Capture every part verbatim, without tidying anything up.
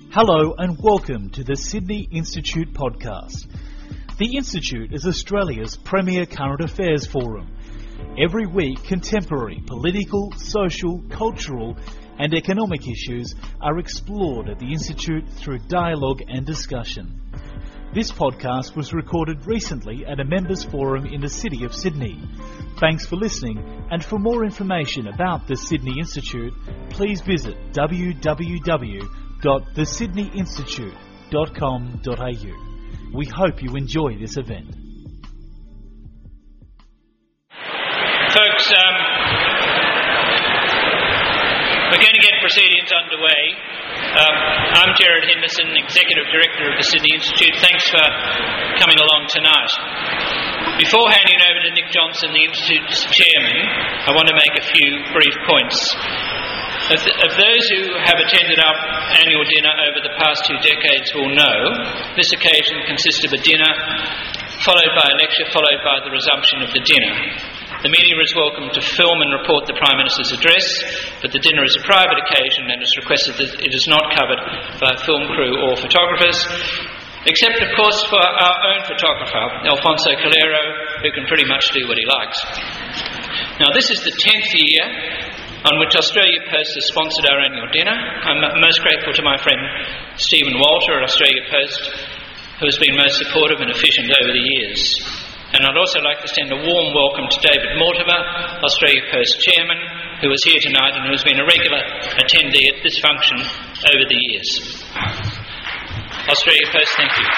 Hello and welcome to the Sydney Institute podcast. The Institute is Australia's premier current affairs forum. Every week, contemporary political, social, cultural and economic issues are explored at the Institute through dialogue and discussion. This podcast was recorded recently at a members forum in the city of Sydney. Thanks for listening, and for more information about the Sydney Institute, please visit w w w dot the sydney institute dot com dot a u. We hope you enjoy this event. Folks, um, we're going to get proceedings underway. Um, I'm Gerard Henderson, Executive Director of the Sydney Institute. Thanks for coming along tonight. Before handing over to Nick Johnson, the Institute's Chairman, I want to make a few brief points. Of, th- of those who have attended our annual dinner over the past two decades will know, this occasion consists of a dinner followed by a lecture followed by the resumption of the dinner. The media is welcome to film and report the Prime Minister's address, but the dinner is a private occasion and it's requested that it is not covered by film crew or photographers, except of course for our own photographer, Alfonso Calero, who can pretty much do what he likes. Now, this is the tenth year on which Australia Post has sponsored our annual dinner. I'm most grateful to my friend Stephen Walter at Australia Post, who has been most supportive and efficient over the years. And I'd also like to send a warm welcome to David Mortimer, Australia Post Chairman, who is here tonight and who has been a regular attendee at this function over the years. Australia Post, thank you.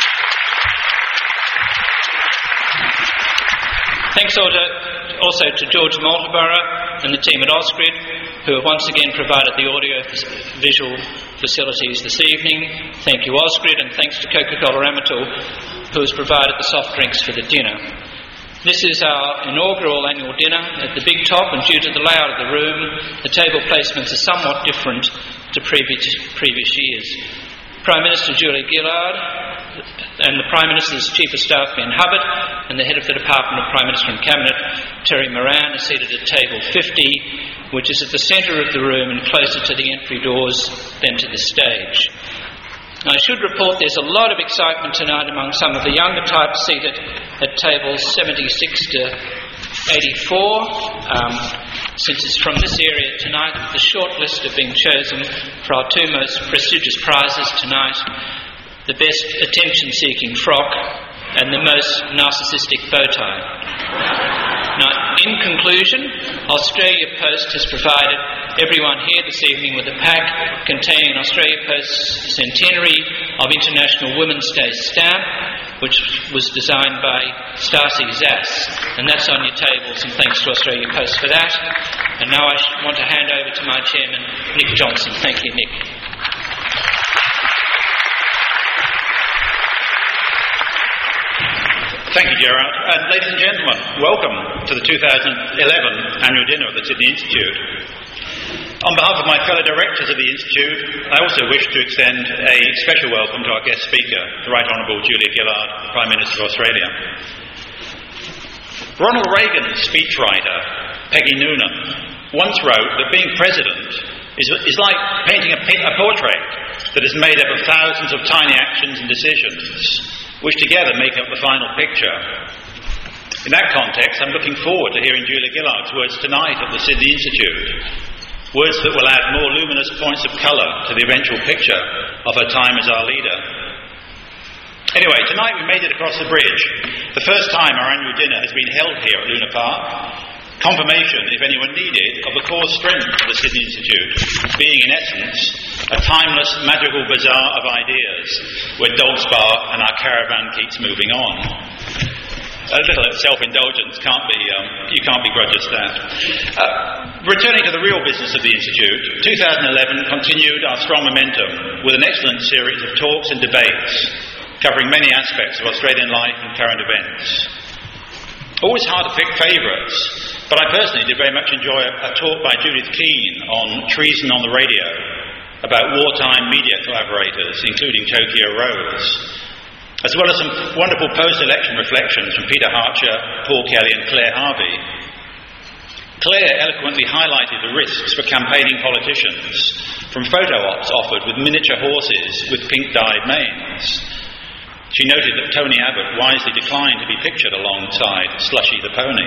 Thanks also to George Maltaborough and the team at Ausgrid, who have once again provided the audio-visual facilities this evening. Thank you, Ausgrid, and thanks to Coca-Cola Amatil, who has provided the soft drinks for the dinner. This is our inaugural annual dinner at the Big Top, and due to the layout of the room, the table placements are somewhat different to previous, previous years. Prime Minister Julia Gillard and the Prime Minister's Chief of Staff Ben Hubbard and the Head of the Department of Prime Minister and Cabinet Terry Moran are seated at table fifty, which is at the centre of the room and closer to the entry doors than to the stage. Now, I should report there's a lot of excitement tonight among some of the younger types seated at tables seventy-six to eighty-four. Um, since it's from this area tonight, the short list have been chosen for our two most prestigious prizes tonight: the best attention-seeking frock and the most narcissistic bow tie. Now, in conclusion, Australia Post has provided everyone here this evening with a pack containing Australia Post's centenary of International Women's Day stamp, which was designed by Stacey Zass, and that's on your tables, and thanks to Australia Post for that. And now I want to hand over to my chairman, Nick Johnson. Thank you, Nick. Thank you, Gerard. And ladies and gentlemen, welcome to the two thousand eleven annual dinner of the Sydney Institute. On behalf of my fellow directors of the Institute, I also wish to extend a special welcome to our guest speaker, the Right Honourable Julia Gillard, Prime Minister of Australia. Ronald Reagan's speechwriter, Peggy Noonan, once wrote that being president is, is like painting a, a portrait that is made up of thousands of tiny actions and decisions, which together make up the final picture. In that context, I'm looking forward to hearing Julia Gillard's words tonight at the Sydney Institute, words that will add more luminous points of colour to the eventual picture of her time as our leader. Anyway, tonight we made it across the bridge, the first time our annual dinner has been held here at Luna Park. Confirmation, if anyone needed, of the core strength of the Sydney Institute, being in essence a timeless magical bazaar of ideas where dogs bark and our caravan keeps moving on. A little self-indulgence can't be, um, you can't begrudge us that. Uh, returning to the real business of the Institute, two thousand eleven continued our strong momentum with an excellent series of talks and debates covering many aspects of Australian life and current events. Always hard to pick favourites, but I personally did very much enjoy a, a talk by Judith Keane on treason on the radio, about wartime media collaborators, including Tokyo Rose, as well as some wonderful post-election reflections from Peter Harcher, Paul Kelly and Claire Harvey. Claire eloquently highlighted the risks for campaigning politicians, from photo ops offered with miniature horses with pink-dyed manes. She noted that Tony Abbott wisely declined to be pictured alongside Slushy the Pony.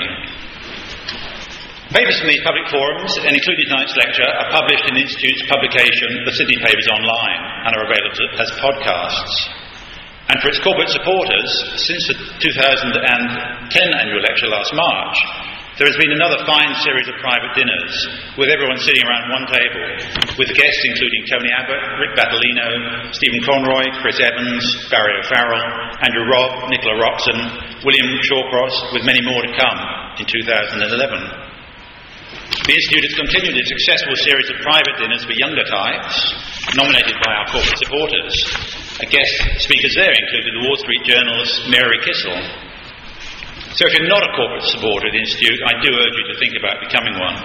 Papers from these public forums, and including tonight's lecture, are published in the Institute's publication, The Sydney Papers Online, and are available as podcasts. And for its corporate supporters, since the two thousand ten annual lecture last March, there has been another fine series of private dinners, with everyone sitting around one table, with guests including Tony Abbott, Rick Battolino, Stephen Conroy, Chris Evans, Barry O'Farrell, Andrew Robb, Nicola Roxon, William Shawcross, with many more to come in two thousand eleven. The Institute has continued its successful series of private dinners for younger types, nominated by our corporate supporters. A guest speakers there included the Wall Street Journal's Mary Kissel. So if you're not a corporate supporter of the Institute, I do urge you to think about becoming one.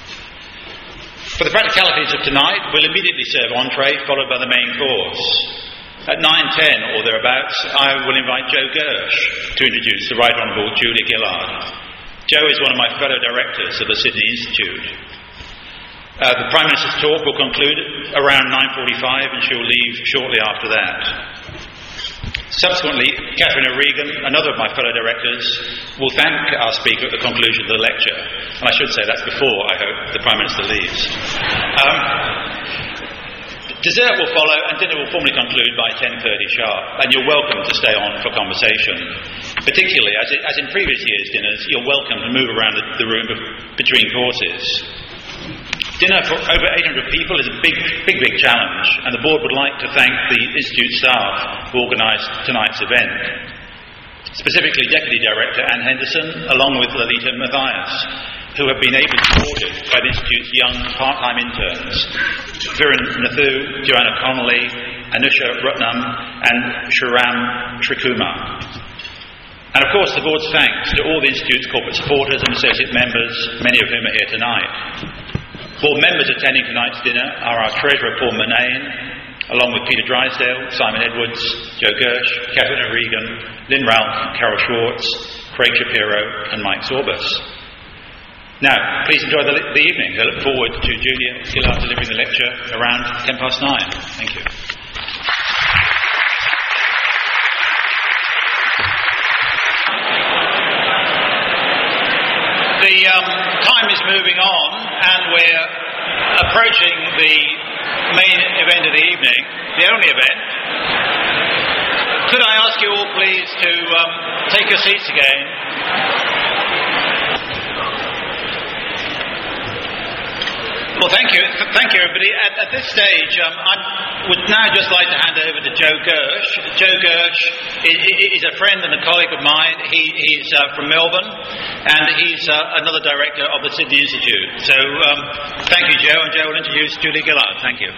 For the practicalities of tonight, we'll immediately serve entree, followed by the main course. At nine ten or thereabouts, I will invite Joe Gersh to introduce the Right Honourable Julia Gillard. Joe is one of my fellow directors of the Sydney Institute. Uh, the Prime Minister's talk will conclude around nine forty-five, and she'll leave shortly after that. Subsequently, Catherine O'Regan, another of my fellow directors, will thank our speaker at the conclusion of the lecture. And I should say that's before, I hope, the Prime Minister leaves. Um, dessert will follow, and dinner will formally conclude by ten thirty sharp, and you're welcome to stay on for conversation. Particularly, as, it, as in previous years' dinners, you're welcome to move around the, the room between courses. Dinner for over eight hundred people is a big, big, big challenge, and the board would like to thank the Institute staff who organised tonight's event. Specifically, Deputy Director Anne Henderson, along with Lalita Matthias, who have been ably supported by the Institute's young part-time interns, Viren Nathu, Joanna Connolly, Anusha Rutnam, and Shriram Trikumar. And of course, the board's thanks to all the Institute's corporate supporters and associate members, many of whom are here tonight. Board members attending tonight's dinner are our Treasurer Paul Murnane, along with Peter Drysdale, Simon Edwards, Joe Gersh, Catherine O'Regan, Lynn Ralph, Carol Schwartz, Craig Shapiro, and Mike Sorbus. Now, please enjoy the, the evening. I look forward to Julia Gillard delivering the lecture around ten past nine. Thank you. The um, time is moving on, and we're approaching the main event of the evening, the only event. Could I ask you all, please, to um, take your seats again? Well, thank you. Thank you, everybody. At, at this stage, um, I would now just like to hand over to Joe Gersh. Joe Gersh is, is a friend and a colleague of mine. He, he's uh, from Melbourne, and he's uh, another director of the Sydney Institute. So, um, thank you, Joe, and Joe will introduce Julia Gillard. Thank you.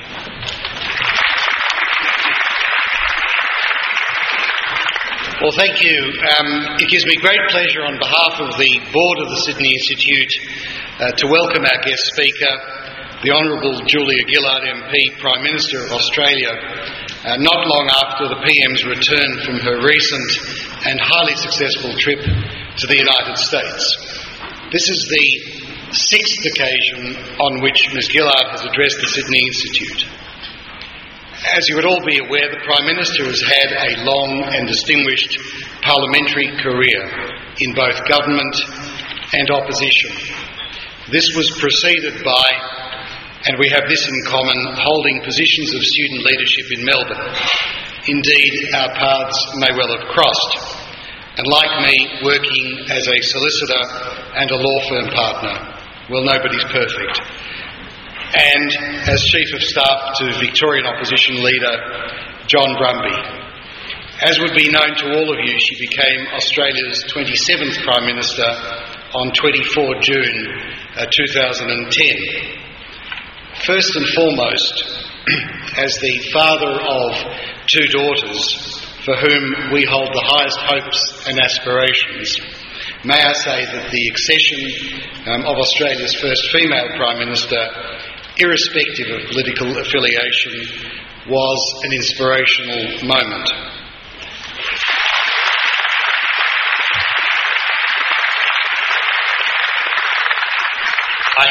Well, thank you. Um, it gives me great pleasure on behalf of the board of the Sydney Institute uh, to welcome our guest speaker, the Honourable Julia Gillard M P, Prime Minister of Australia, uh, not long after the P M's return from her recent and highly successful trip to the United States. This is the sixth occasion on which Miz Gillard has addressed the Sydney Institute. As you would all be aware, the Prime Minister has had a long and distinguished parliamentary career in both government and opposition. This was preceded by, and we have this in common, holding positions of student leadership in Melbourne. Indeed, our paths may well have crossed. And like me, working as a solicitor and a law firm partner. Well, nobody's perfect. And as Chief of Staff to Victorian Opposition Leader John Brumby. As would be known to all of you, she became Australia's twenty-seventh Prime Minister on the twenty-fourth of June uh, two thousand ten. First and foremost, as the father of two daughters for whom we hold the highest hopes and aspirations, may I say that the accession um, of Australia's first female Prime Minister, irrespective of political affiliation, was an inspirational moment.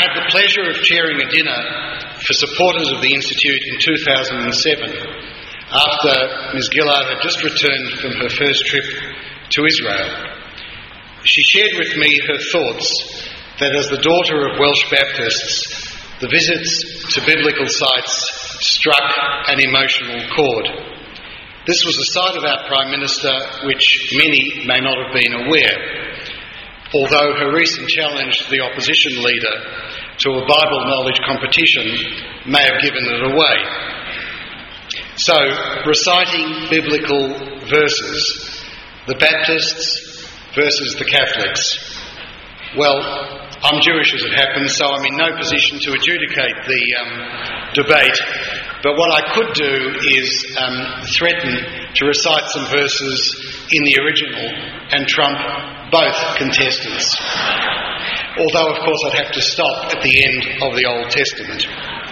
I had the pleasure of chairing a dinner for supporters of the Institute in two thousand seven, after Miz Gillard had just returned from her first trip to Israel. She shared with me her thoughts that as the daughter of Welsh Baptists, the visits to biblical sites struck an emotional chord. This was a side of our Prime Minister which many may not have been aware, although her recent challenge to the opposition leader to a Bible knowledge competition may have given it away. So, reciting biblical verses, the Baptists versus the Catholics. Well, I'm Jewish as it happens, so I'm in no position to adjudicate the um, debate, but what I could do is um, threaten to recite some verses in the original and trump both contestants. Although, of course, I'd have to stop at the end of the Old Testament.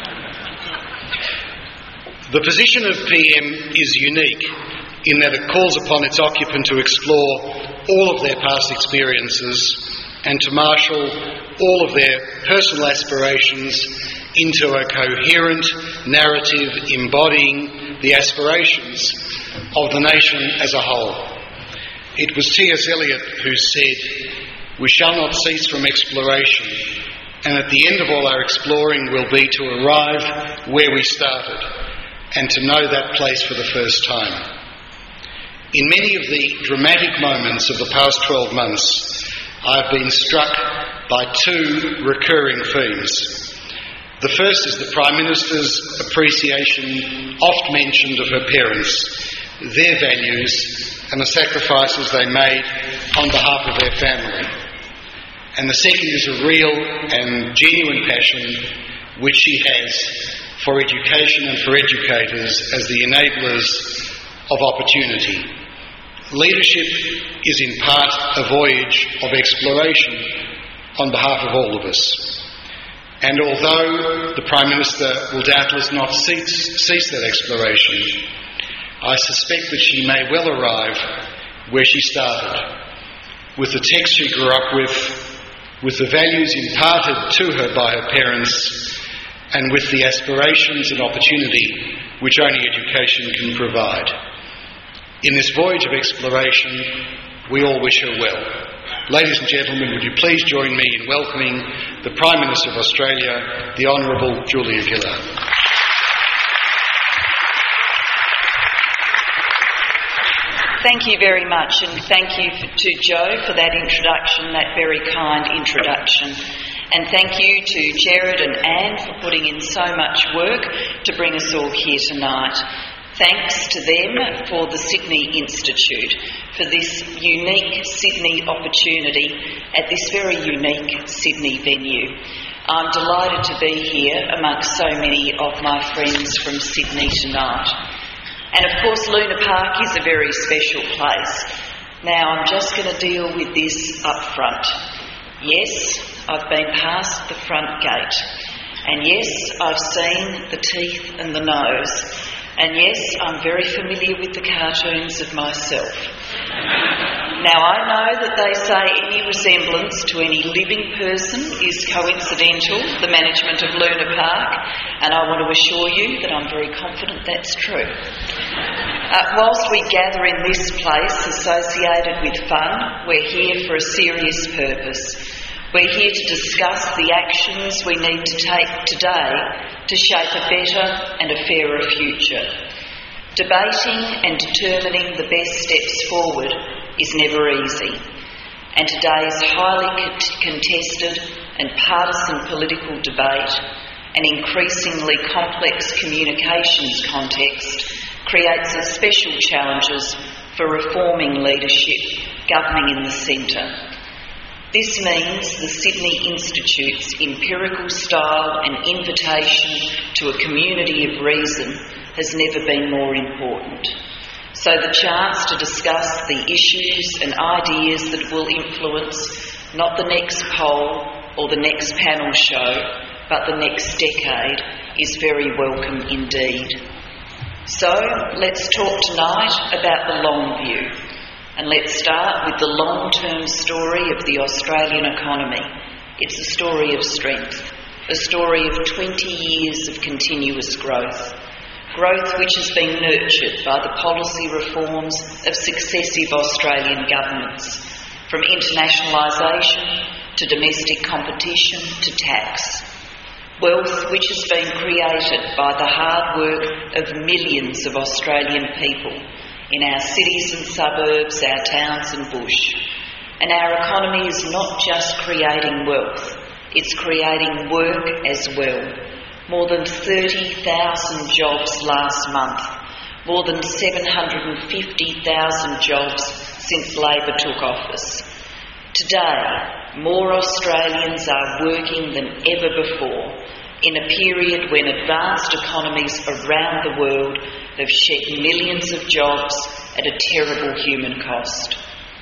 The position of P M is unique in that it calls upon its occupant to explore all of their past experiences and to marshal all of their personal aspirations into a coherent narrative embodying the aspirations of the nation as a whole. It was T S Eliot who said, "We shall not cease from exploration, and at the end of all our exploring will be to arrive where we started, and to know that place for the first time." In many of the dramatic moments of the past twelve months, I've been struck by two recurring themes. The first is the Prime Minister's appreciation, oft mentioned, of her parents, their values and the sacrifices they made on behalf of their family. And the second is a real and genuine passion which she has for education and for educators as the enablers of opportunity. Leadership is in part a voyage of exploration on behalf of all of us. And although the Prime Minister will doubtless not cease, cease that exploration, I suspect that she may well arrive where she started, with the text she grew up with, with the values imparted to her by her parents, and with the aspirations and opportunity which only education can provide. In this voyage of exploration, we all wish her well. Ladies and gentlemen, would you please join me in welcoming the Prime Minister of Australia, the Honourable Julia Gillard. Thank you very much, and thank you to Joe for that introduction, that very kind introduction. And thank you to Jared and Anne for putting in so much work to bring us all here tonight. Thanks to them for the Sydney Institute, for this unique Sydney opportunity at this very unique Sydney venue. I'm delighted to be here amongst so many of my friends from Sydney tonight. And of course, Luna Park is a very special place. Now, I'm just going to deal with this up front. Yes, I've been past the front gate. And yes, I've seen the teeth and the nose. And yes, I'm very familiar with the cartoons of myself. Now, I know that they say any resemblance to any living person is coincidental, the management of Luna Park, and I want to assure you that I'm very confident that's true. Uh, whilst we gather in this place associated with fun, we're here for a serious purpose. We're here to discuss the actions we need to take today to shape a better and a fairer future. Debating and determining the best steps forward is never easy, and today's highly contested and partisan political debate and increasingly complex communications context creates special challenges for reforming leadership governing in the centre. This means the Sydney Institute's empirical style and invitation to a community of reason has never been more important. So the chance to discuss the issues and ideas that will influence not the next poll or the next panel show, but the next decade is very welcome indeed. So let's talk tonight about the long view. And let's start with the long-term story of the Australian economy. It's a story of strength. a story of twenty years of continuous growth, growth which has been nurtured by the policy reforms of successive Australian governments, from internationalisation to domestic competition to tax. Wealth which has been created by the hard work of millions of Australian people in our cities and suburbs, our towns and bush. And our economy is not just creating wealth, it's creating work as well. More than thirty thousand jobs last month, more than seven hundred fifty thousand jobs since Labor took office. Today, more Australians are working than ever before, in a period when advanced economies around the world have shed millions of jobs at a terrible human cost.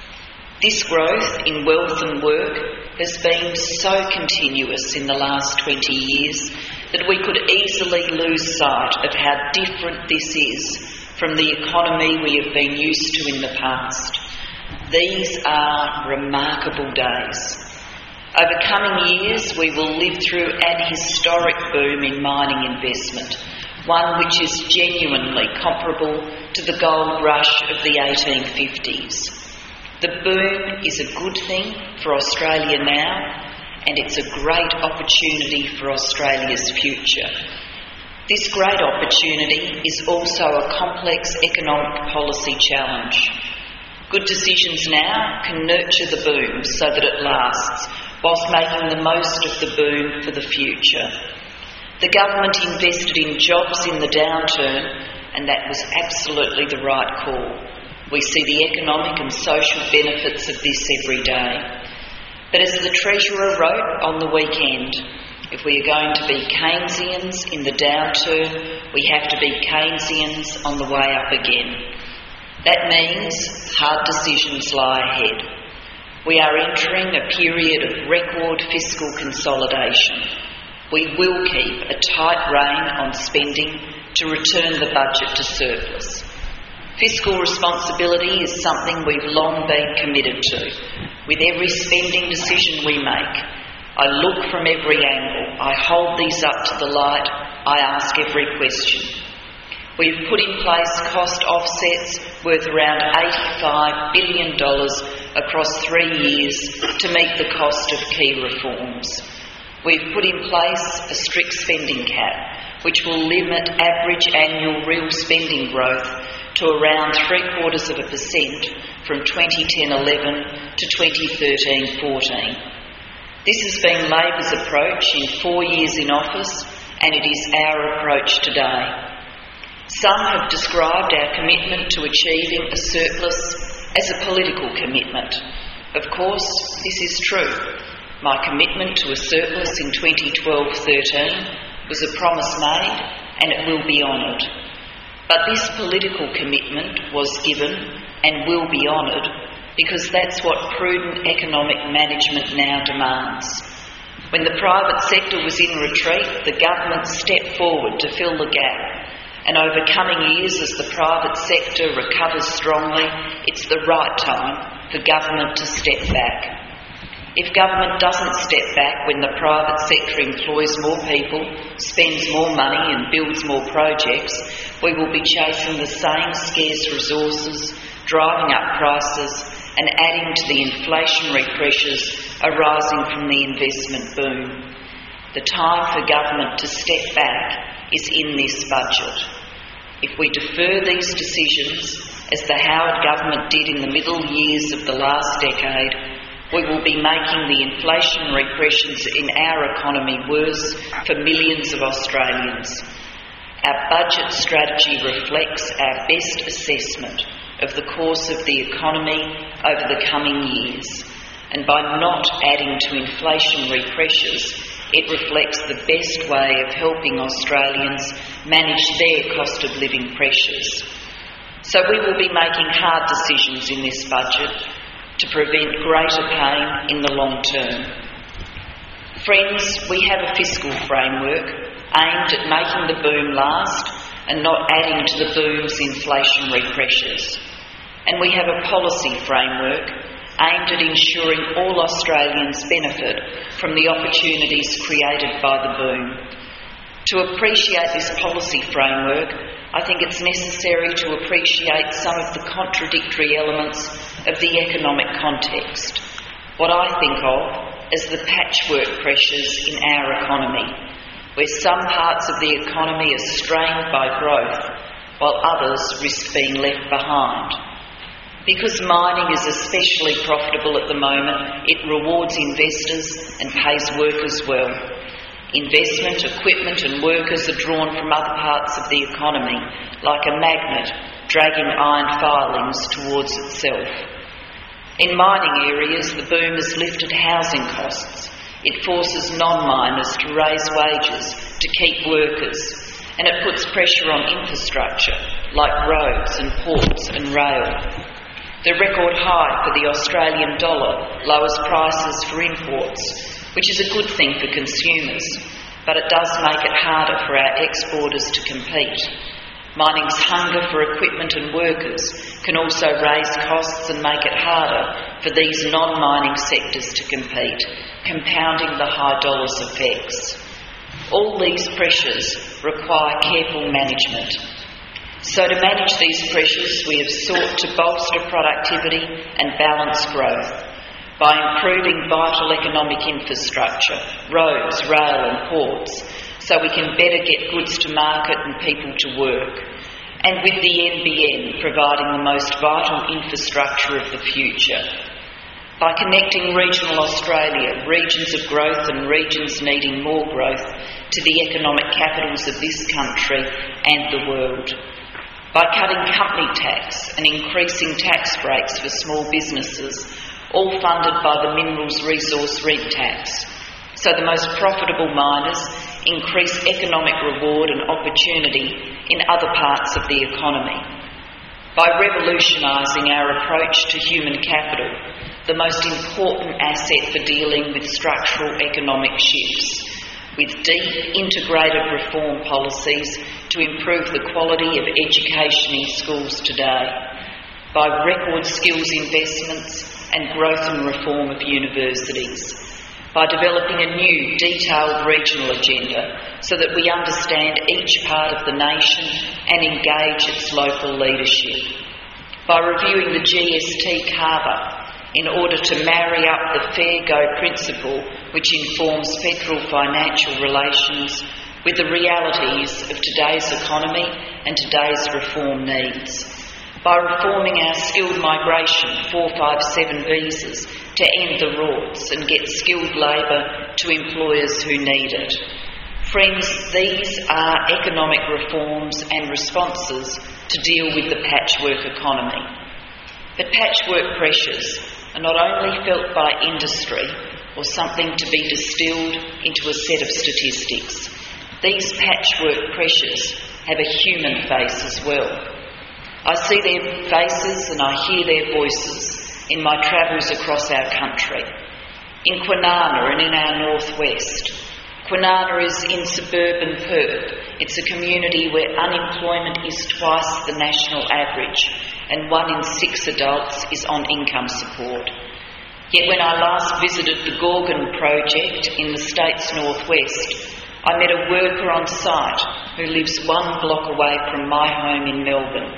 This growth in wealth and work has been so continuous in the last twenty years that we could easily lose sight of how different this is from the economy we have been used to in the past. These are remarkable days. Over coming years, we will live through an historic boom in mining investment, one which is genuinely comparable to the gold rush of the eighteen fifties. The boom is a good thing for Australia now, and it's a great opportunity for Australia's future. This great opportunity is also a complex economic policy challenge. Good decisions now can nurture the boom so that it lasts, whilst making the most of the boom for the future. The government invested in jobs in the downturn, and that was absolutely the right call. We see the economic and social benefits of this every day. But as the Treasurer wrote on the weekend, if we are going to be Keynesians in the downturn, we have to be Keynesians on the way up again. That means hard decisions lie ahead. We are entering a period of record fiscal consolidation. We will keep a tight rein on spending to return the budget to surplus. Fiscal responsibility is something we've long been committed to. With every spending decision we make, I look from every angle, I hold these up to the light, I ask every question. We've put in place cost offsets worth around eighty-five billion dollars across three years to meet the cost of key reforms. We've put in place a strict spending cap, which will limit average annual real spending growth to around three quarters of a percent from twenty ten eleven to twenty thirteen fourteen. This has been Labor's approach in four years in office, and it is our approach today. Some have described our commitment to achieving a surplus as a political commitment. Of course, this is true. My commitment to a surplus in twenty twelve thirteen was a promise made, and it will be honoured. But this political commitment was given and will be honoured because that's what prudent economic management now demands. When the private sector was in retreat, the government stepped forward to fill the gap. And over coming years, as the private sector recovers strongly, it's the right time for government to step back. If government doesn't step back when the private sector employs more people, spends more money and builds more projects, we will be chasing the same scarce resources, driving up prices and adding to the inflationary pressures arising from the investment boom. The time for government to step back is in this budget. If we defer these decisions, as the Howard government did in the middle years of the last decade, we will be making the inflationary pressures in our economy worse for millions of Australians. Our budget strategy reflects our best assessment of the course of the economy over the coming years, and by not adding to inflationary pressures, it reflects the best way of helping Australians manage their cost of living pressures. So we will be making hard decisions in this budget to prevent greater pain in the long term. Friends, we have a fiscal framework aimed at making the boom last and not adding to the boom's inflationary pressures. And we have a policy framework aimed at ensuring all Australians benefit from the opportunities created by the boom. To appreciate this policy framework, I think it's necessary to appreciate some of the contradictory elements of the economic context, what I think of as the patchwork pressures in our economy, where some parts of the economy are strained by growth while others risk being left behind. Because mining is especially profitable at the moment, it rewards investors and pays workers well. Investment, equipment and workers are drawn from other parts of the economy, like a magnet dragging iron filings towards itself. In mining areas, the boom has lifted housing costs. It forces non-miners to raise wages to keep workers, and it puts pressure on infrastructure, like roads and ports and rail. The record high for the Australian dollar lowers prices for imports, which is a good thing for consumers, but it does make it harder for our exporters to compete. Mining's hunger for equipment and workers can also raise costs and make it harder for these non-mining sectors to compete, compounding the high dollars effects. All these pressures require careful management. So to manage these pressures, we have sought to bolster productivity and balance growth by improving vital economic infrastructure, roads, rail and ports, so we can better get goods to market and people to work, and with the N B N providing the most vital infrastructure of the future. By connecting regional Australia, regions of growth and regions needing more growth, to the economic capitals of this country and the world. By cutting company tax and increasing tax breaks for small businesses, all funded by the Minerals Resource Rent Tax, so the most profitable miners increase economic reward and opportunity in other parts of the economy. By revolutionising our approach to human capital, the most important asset for dealing with structural economic shifts, with deep integrated reform policies to improve the quality of education in schools today, by record skills investments and growth and reform of universities, by developing a new detailed regional agenda so that we understand each part of the nation and engage its local leadership, by reviewing the G S T carve-up in order to marry up the fair go principle which informs federal financial relations with the realities of today's economy and today's reform needs, by reforming our skilled migration four five seven visas to end the rorts and get skilled labour to employers who need it. Friends, these are economic reforms and responses to deal with the patchwork economy. But patchwork pressures are not only felt by industry or something to be distilled into a set of statistics. These patchwork pressures have a human face as well. I see their faces and I hear their voices in my travels across our country. In Kwinana and in our northwest. Kwinana is in suburban Perth. It's a community where unemployment is twice the national average and one in six adults is on income support. Yet when I last visited the Gorgon project in the state's northwest, I met a worker on site who lives one block away from my home in Melbourne.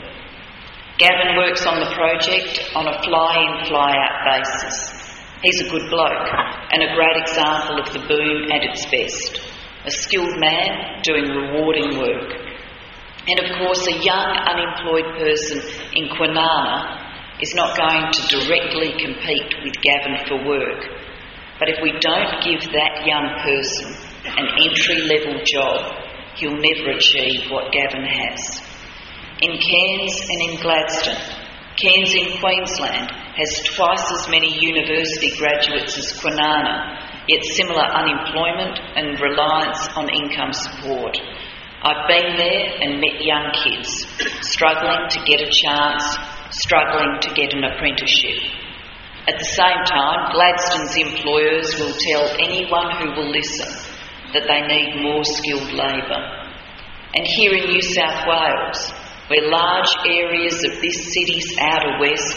Gavin works on the project on a fly-in, fly-out basis. He's a good bloke and a great example of the boom at its best. A skilled man doing rewarding work. And of course, a young unemployed person in Kwinana is not going to directly compete with Gavin for work. But if we don't give that young person an entry-level job, he'll never achieve what Gavin has. In Cairns and in Gladstone, Cairns in Queensland has twice as many university graduates as Kwinana, yet similar unemployment and reliance on income support. I've been there and met young kids struggling to get a chance, struggling to get an apprenticeship. At the same time, Gladstone's employers will tell anyone who will listen that they need more skilled labour. And here in New South Wales, where large areas of this city's outer west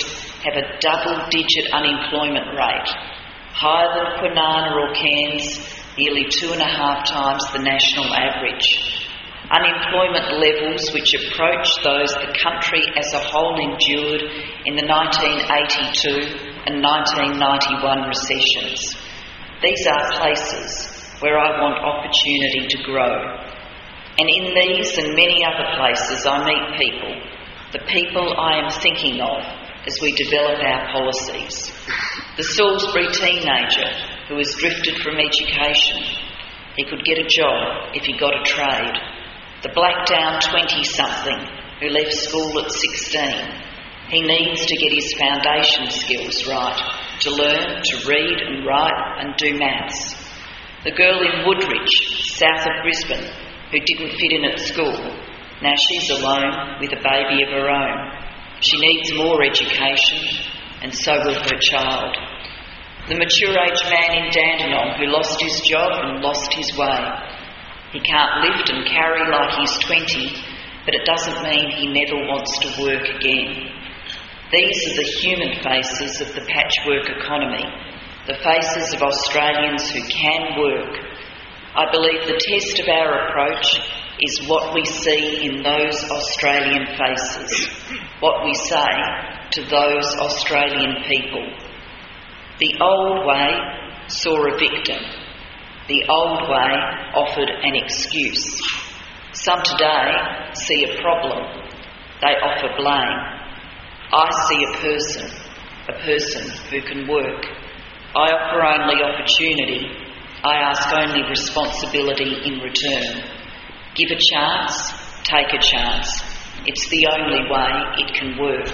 have a double-digit unemployment rate, higher than Kwinana or Cairns, nearly two and a half times the national average. Unemployment levels which approach those the country as a whole endured in the nineteen eighty-two and nineteen ninety-one recessions. These are places where I want opportunity to grow. And in these and many other places I meet people, the people I am thinking of as we develop our policies. The Salisbury teenager who has drifted from education. He could get a job if he got a trade. The Blackdown twenty-something who left school at sixteen. He needs to get his foundation skills right, to learn to read and write and do maths. The girl in Woodridge, south of Brisbane, who didn't fit in at school. Now she's alone with a baby of her own. She needs more education, and so will her child. The mature-age man in Dandenong who lost his job and lost his way. He can't lift and carry like he's twenty, but it doesn't mean he never wants to work again. These are the human faces of the patchwork economy, the faces of Australians who can work. I believe the test of our approach is what we see in those Australian faces, what we say to those Australian people. The old way saw a victim. The old way offered an excuse. Some today see a problem. They offer blame. I see a person, a person who can work. I offer only opportunity. I ask only responsibility in return. Give a chance, take a chance. It's the only way it can work.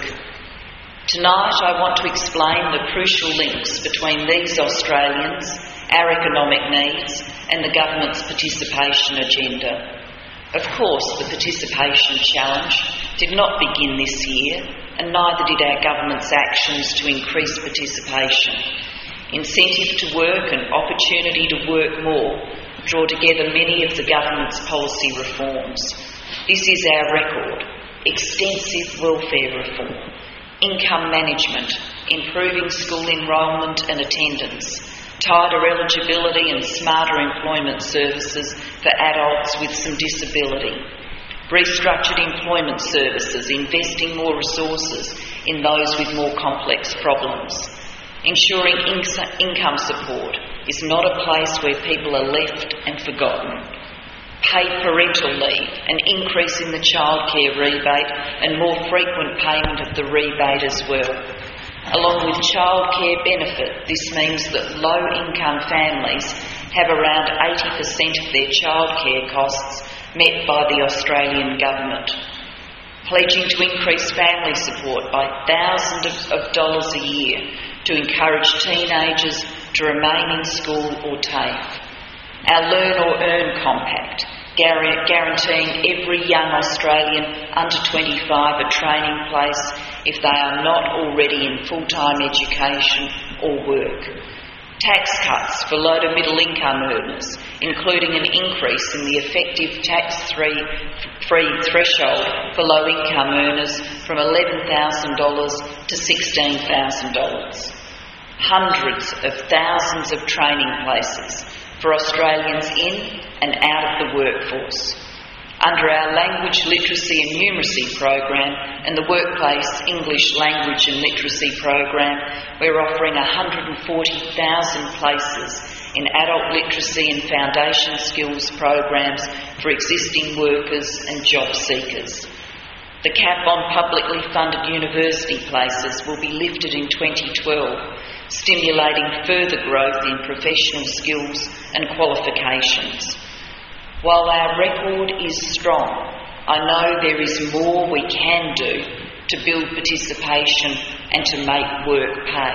Tonight I want to explain the crucial links between these Australians, our economic needs, and the government's participation agenda. Of course, the participation challenge did not begin this year, and neither did our government's actions to increase participation. Incentive to work and opportunity to work more draw together many of the government's policy reforms. This is our record: extensive welfare reform, income management, improving school enrolment and attendance, tighter eligibility and smarter employment services for adults with some disability, restructured employment services, investing more resources in those with more complex problems, ensuring in- income support is not a place where people are left and forgotten, paid parental leave, an increase in the childcare rebate and more frequent payment of the rebate as well. Along with childcare benefit, this means that low-income families have around eighty percent of their childcare costs met by the Australian government. Pledging to increase family support by thousands of dollars a year to encourage teenagers to remain in school or TAFE. Our Learn or Earn Compact, guaranteeing every young Australian under twenty-five a training place if they are not already in full-time education or work. Tax cuts for low to middle income earners, including an increase in the effective tax-free free threshold for low income earners from eleven thousand dollars to sixteen thousand dollars. Hundreds of thousands of training places for Australians in and out of the workforce. Under our Language Literacy and Numeracy program and the Workplace English Language and Literacy program, we're offering one hundred forty thousand places in adult literacy and foundation skills programs for existing workers and job seekers. The cap on publicly funded university places will be lifted in twenty twelve, stimulating further growth in professional skills and qualifications. While our record is strong, I know there is more we can do to build participation and to make work pay.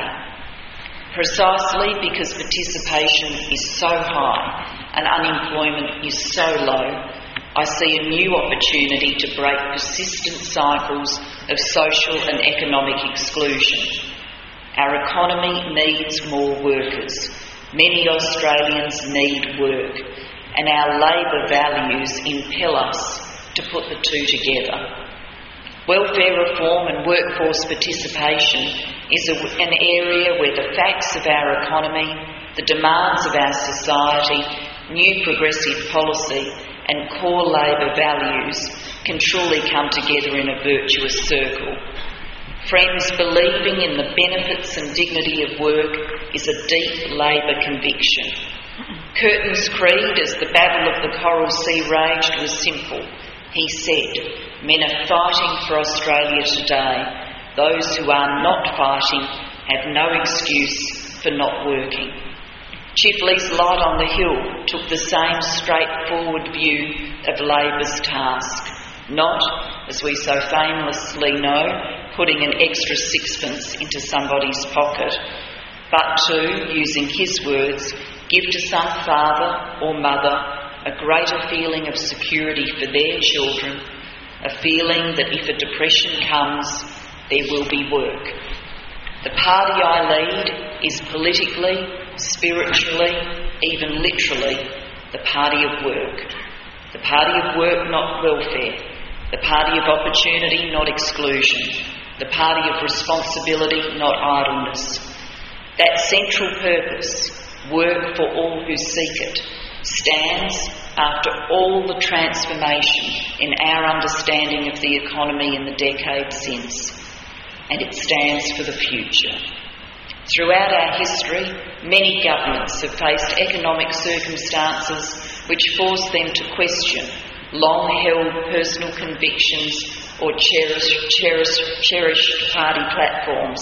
Precisely because participation is so high and unemployment is so low, I see a new opportunity to break persistent cycles of social and economic exclusion. Our economy needs more workers. Many Australians need work, and our labour values impel us to put the two together. Welfare reform and workforce participation is a, an area where the facts of our economy, the demands of our society, new progressive policy and core Labor values can truly come together in a virtuous circle. Friends, believing in the benefits and dignity of work is a deep Labor conviction. Curtin's creed as the Battle of the Coral Sea raged was simple. He said, "Men are fighting for Australia today. Those who are not fighting have no excuse for not working." Chifley's Light on the Hill took the same straightforward view of Labor's task, not, as we so famously know, putting an extra sixpence into somebody's pocket, but to, using his words, give to some father or mother a greater feeling of security for their children, a feeling that if a depression comes, there will be work. The party I lead is politically, spiritually, even literally, the party of work. The party of work, not welfare. The party of opportunity, not exclusion. The party of responsibility, not idleness. That central purpose, work for all who seek it, stands after all the transformation in our understanding of the economy in the decades since, and it stands for the future. Throughout our history, many governments have faced economic circumstances which force them to question long-held personal convictions or cherished, cherished, cherished party platforms.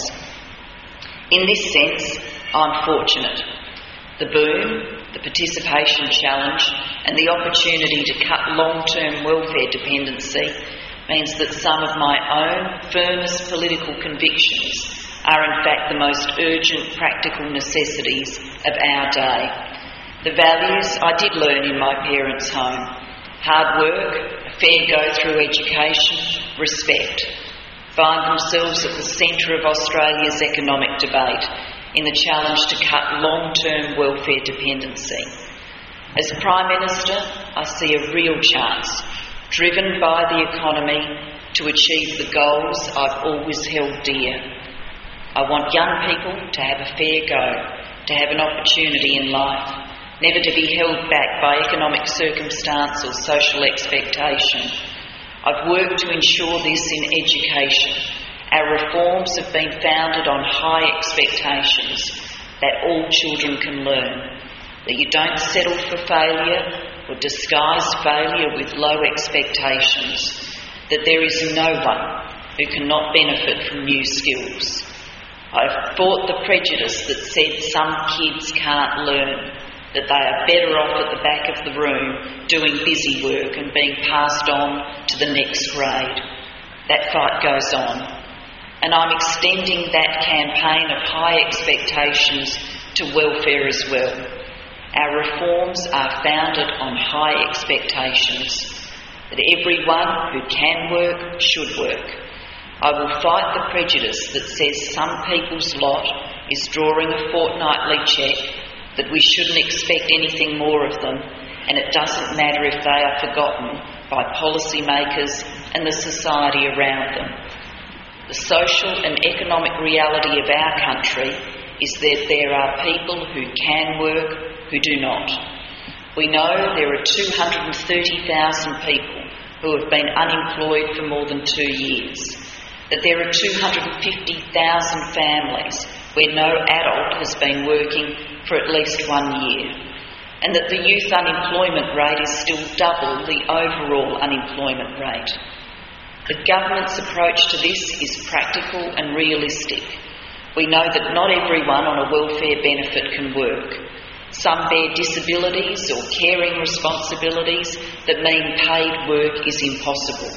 In this sense, I'm fortunate. The boom, the participation challenge, and the opportunity to cut long-term welfare dependency means that some of my own firmest political convictions are in fact the most urgent practical necessities of our day. The values I did learn in my parents' home: hard work, a fair go through education, respect, find themselves at the centre of Australia's economic debate in the challenge to cut long-term welfare dependency. As Prime Minister, I see a real chance, driven by the economy, to achieve the goals I've always held dear. I want young people to have a fair go, to have an opportunity in life, never to be held back by economic circumstance or social expectation. I've worked to ensure this in education. Our reforms have been founded on high expectations that all children can learn, that you don't settle for failure or disguise failure with low expectations, that there is no one who cannot benefit from new skills. I've fought the prejudice that said some kids can't learn, that they are better off at the back of the room doing busy work and being passed on to the next grade. That fight goes on. And I'm extending that campaign of high expectations to welfare as well. Our reforms are founded on high expectations, that everyone who can work should work. I will fight the prejudice that says some people's lot is drawing a fortnightly cheque, that we shouldn't expect anything more of them, and it doesn't matter if they are forgotten by policymakers and the society around them. The social and economic reality of our country is that there are people who can work who do not. We know there are two hundred thirty thousand people who have been unemployed for more than two years, that there are two hundred fifty thousand families where no adult has been working for at least one year, and that the youth unemployment rate is still double the overall unemployment rate. The government's approach to this is practical and realistic. We know that not everyone on a welfare benefit can work. Some bear disabilities or caring responsibilities that mean paid work is impossible.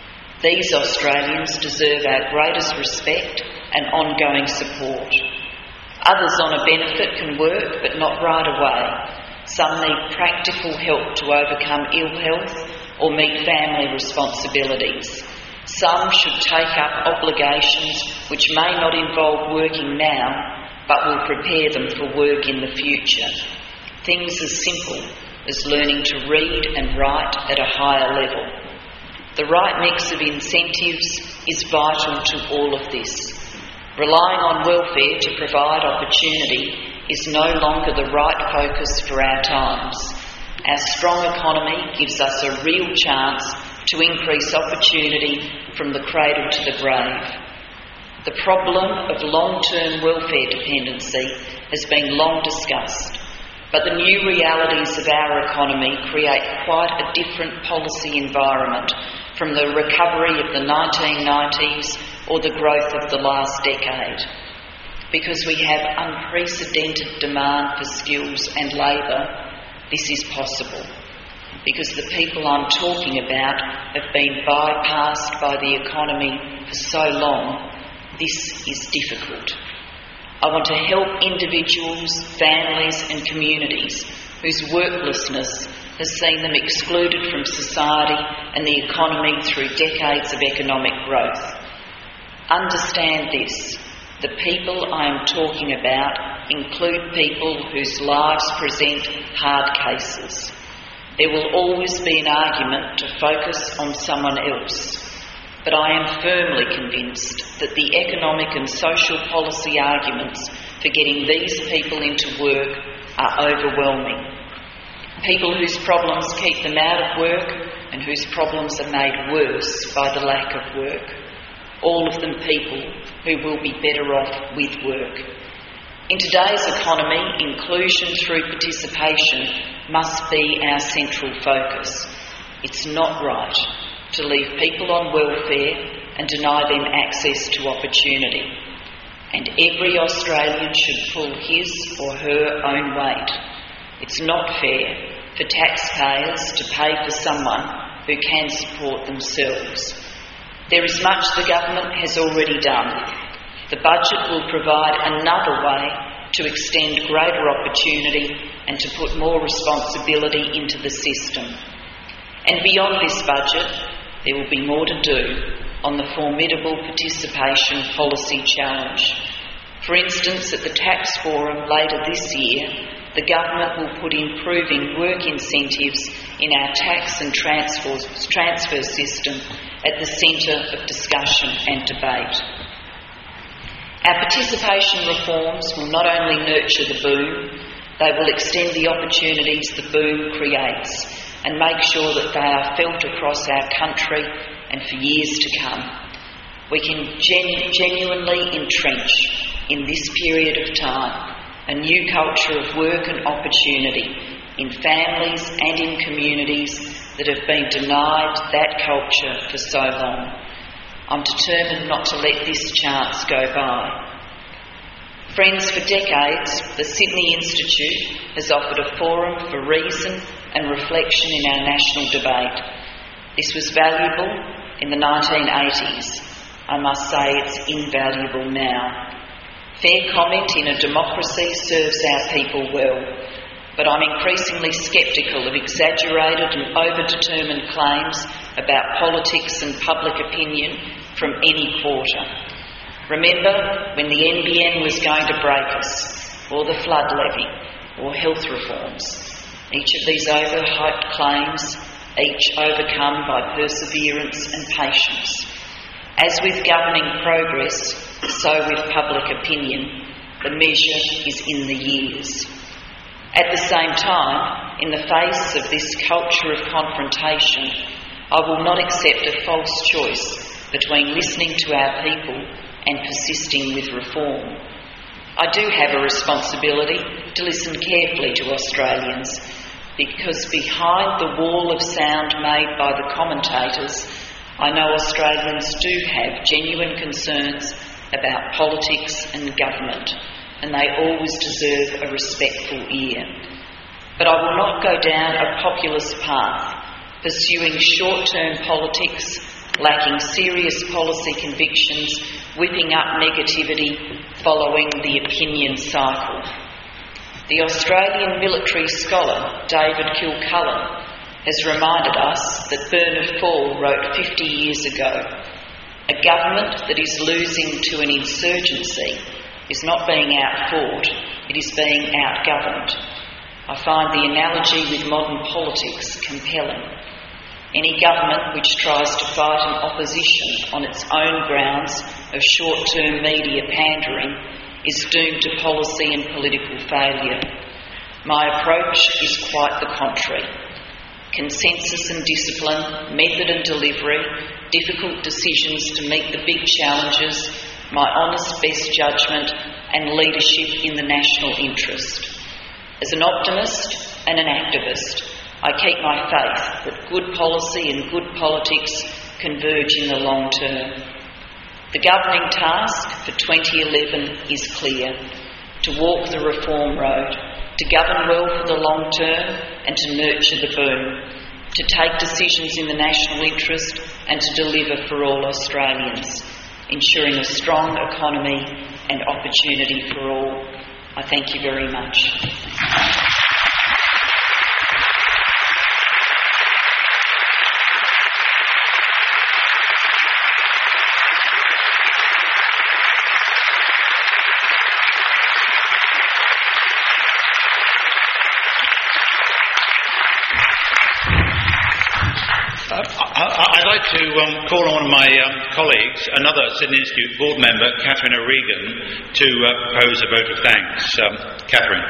These Australians deserve our greatest respect and ongoing support. Others on a benefit can work, but not right away. Some need practical help to overcome ill health or meet family responsibilities. Some should take up obligations which may not involve working now, but will prepare them for work in the future. Things as simple as learning to read and write at a higher level. The right mix of incentives is vital to all of this. Relying on welfare to provide opportunity is no longer the right focus for our times. Our strong economy gives us a real chance to increase opportunity from the cradle to the grave. The problem of long-term welfare dependency has been long discussed, but the new realities of our economy create quite a different policy environment from the recovery of the nineteen nineties or the growth of the last decade. Because we have unprecedented demand for skills and labour, this is possible. Because the people I'm talking about have been bypassed by the economy for so long, this is difficult. I want to help individuals, families and communities whose worklessness has seen them excluded from society and the economy through decades of economic growth. Understand this. The people I am talking about include people whose lives present hard cases. There will always be an argument to focus on someone else, but I am firmly convinced that the economic and social policy arguments for getting these people into work are overwhelming. People whose problems keep them out of work and whose problems are made worse by the lack of work. All of them people who will be better off with work. In today's economy, inclusion through participation must be our central focus. It's not right to leave people on welfare and deny them access to opportunity. And every Australian should pull his or her own weight. It's not fair for taxpayers to pay for someone who can support themselves. There is much the government has already done. The budget will provide another way to extend greater opportunity and to put more responsibility into the system. And beyond this budget, there will be more to do on the formidable participation policy challenge. For instance, at the Tax Forum later this year, the government will put improving work incentives in our tax and transfer, transfer system at the centre of discussion and debate. Our participation reforms will not only nurture the boom, they will extend the opportunities the boom creates and make sure that they are felt across our country and for years to come. We can genu- genuinely entrench in this period of time a new culture of work and opportunity in families and in communities that have been denied that culture for so long. I'm determined not to let this chance go by. Friends, for decades, the Sydney Institute has offered a forum for reason and reflection in our national debate. This was valuable in the nineteen eighties. I must say it's invaluable now. Fair comment in a democracy serves our people well, but I'm increasingly sceptical of exaggerated and over-determined claims about politics and public opinion from any quarter. Remember when the N B N was going to break us, or the flood levy, or health reforms. Each of these overhyped claims, each overcome by perseverance and patience. As with governing progress, so with public opinion, the measure is in the years. At the same time, in the face of this culture of confrontation, I will not accept a false choice between listening to our people and persisting with reform. I do have a responsibility to listen carefully to Australians, because behind the wall of sound made by the commentators, I know Australians do have genuine concerns about politics and government, and they always deserve a respectful ear. But I will not go down a populist path, pursuing short-term politics, lacking serious policy convictions, whipping up negativity, following the opinion cycle. The Australian military scholar David Kilcullen has reminded us that Bernard Fall wrote fifty years ago, "A government that is losing to an insurgency is not being outfought, it is being outgoverned." I find the analogy with modern politics compelling. Any government which tries to fight an opposition on its own grounds of short-term media pandering is doomed to policy and political failure. My approach is quite the contrary. Consensus and discipline, method and delivery, difficult decisions to meet the big challenges, my honest best judgment and leadership in the national interest. As an optimist and an activist, I keep my faith that good policy and good politics converge in the long term. The governing task for twenty eleven is clear: to walk the reform road, to govern well for the long term and to nurture the boom, to take decisions in the national interest and to deliver for all Australians, ensuring a strong economy and opportunity for all. I thank you very much. I'd like to um, call on one of my um, colleagues, another Sydney Institute board member, Catherine O'Regan, to uh, pose a vote of thanks. Um, Catherine.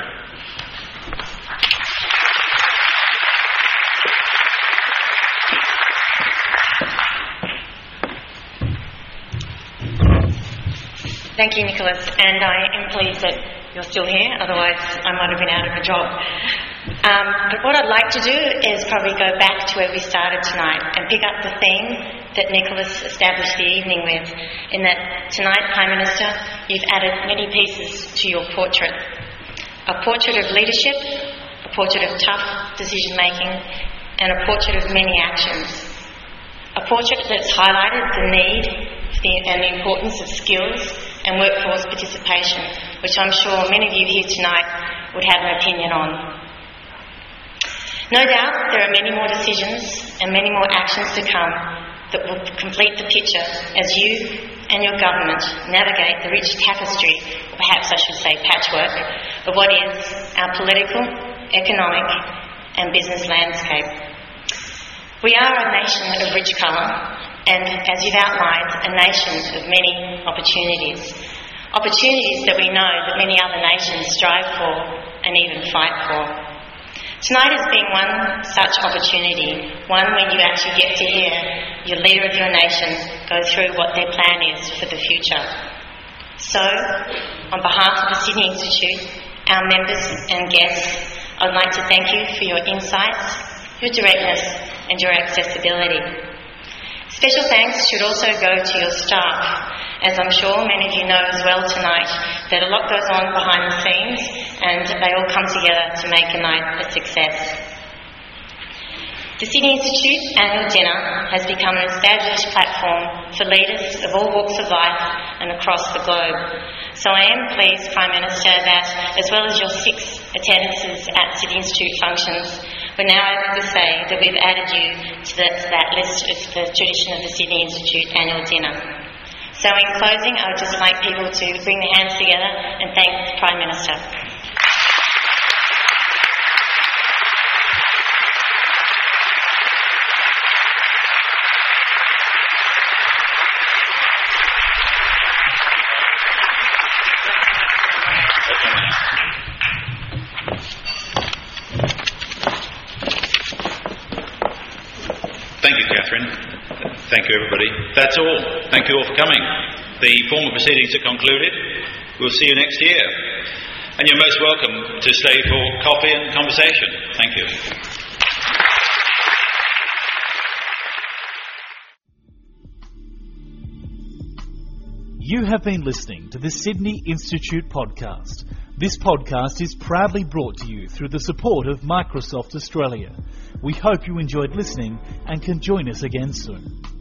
Thank you, Nicholas, and I am pleased that you're still here, otherwise I might have been out of a job. Um, but what I'd like to do is probably go back to where we started tonight and pick up the theme that Nicholas established the evening with, in that tonight, Prime Minister, you've added many pieces to your portrait. A portrait of leadership, a portrait of tough decision-making, and a portrait of many actions. A portrait that's highlighted the need and the importance of skills and workforce participation, which I'm sure many of you here tonight would have an opinion on. No doubt there are many more decisions and many more actions to come that will complete the picture as you and your government navigate the rich tapestry, or perhaps I should say patchwork, of what is our political, economic and business landscape. We are a nation of rich colour and, as you've outlined, a nation of many opportunities. Opportunities that we know that many other nations strive for and even fight for. Tonight has been one such opportunity, one when you actually get to hear your leader of your nation go through what their plan is for the future. So, on behalf of the Sydney Institute, our members and guests, I'd like to thank you for your insights, your directness and your accessibility. Special thanks should also go to your staff, as I'm sure many of you know as well tonight that a lot goes on behind the scenes and they all come together to make a night a success. The Sydney Institute Annual Dinner has become an established platform for leaders of all walks of life and across the globe. So I am pleased, Prime Minister, that as well as your six attendances at Sydney Institute functions, we're now able to say that we've added you to, the, to that list of the tradition of the Sydney Institute Annual Dinner. So in closing, I would just like people to bring their hands together and thank the Prime Minister. Thank you, Catherine. Thank you, everybody. That's all. Thank you all for coming. The formal proceedings are concluded. We'll see you next year. And you're most welcome to stay for coffee and conversation. Thank you. You have been listening to the Sydney Institute podcast. This podcast is proudly brought to you through the support of Microsoft Australia. We hope you enjoyed listening and can join us again soon.